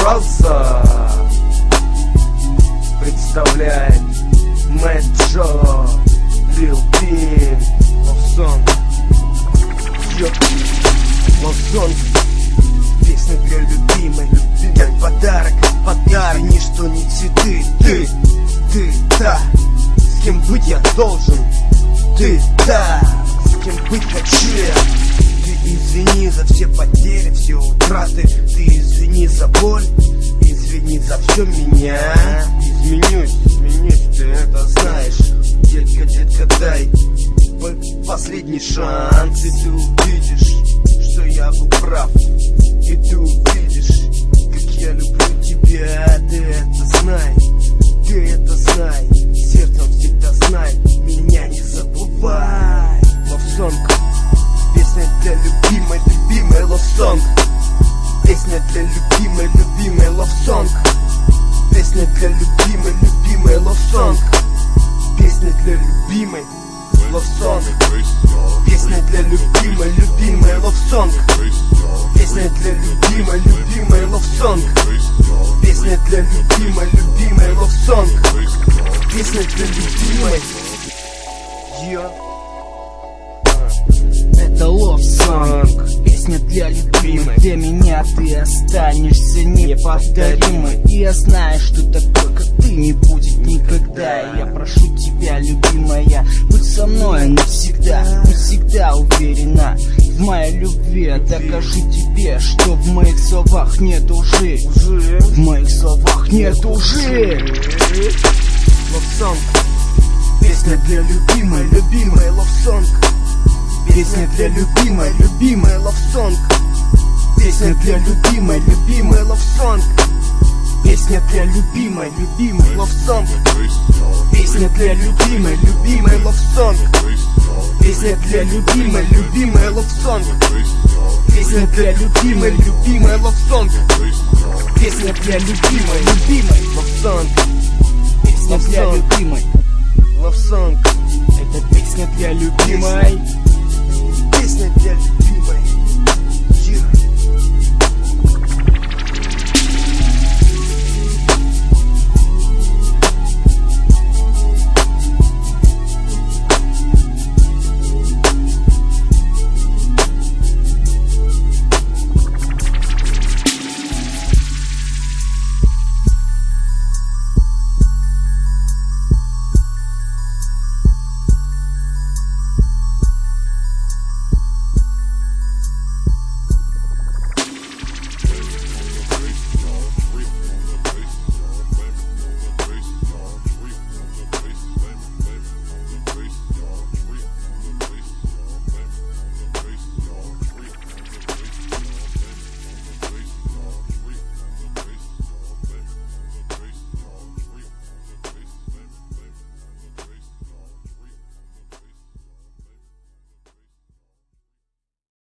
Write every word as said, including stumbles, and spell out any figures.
Роза представляет Мэтт Джо, Лил Пимп, Love Song. Love Song. Песня для любимой, как подарок, подарок. Извини, что не цветы. Ты, ты, да, с кем быть я должен. Ты, да, с кем быть хочу я. Ты извини за все потери, все утраты. Ты извини за боль, извини за все меня. Изменюсь, изменюсь, ты это знаешь. Детка, детка, дай последний шанс, и ты увидишь, что я был прав. И ты увидишь, как я люблю тебя. Ты это знай, ты это знай. Сердцем всегда знай, меня не забывай. Love Song. Песня для любимой, любимой Love Song. Песня для любимой, любимой Love Song. Песня для любимой, любимой Love Song. Песня для любимой Love Song. Песня для любимой, любимой Love Song. Песня для любимой, любимой Love Song. Песня для любимой, любимой Love Song. Песня для любимой. Yeah. Это Love Song, песня для любимой. Для меня ты останешься неповторимой. И я знаю, что такой, как ты, не будет никогда. И я прошу тебя, любимая, будь со мной навсегда. Будь всегда уверена в моей любви. Докажу тебе, что в моих словах нет лжи. В моих словах нет лжи. Love Song. Песня для любимой, любимой Love Song. Песня для любимой, любимой Love Song. Песня для любимой, любимой Love Song. Песня для любимой, любимой Love Song. Песня для любимой, любимой Love Song. Песня для любимой, любимой Love Song. Песня для любимой, любимой Love Song. Песня для любимой, любимой Love Song. Песня для любимой Love Song. Это песня для любимой. Песня для любимой.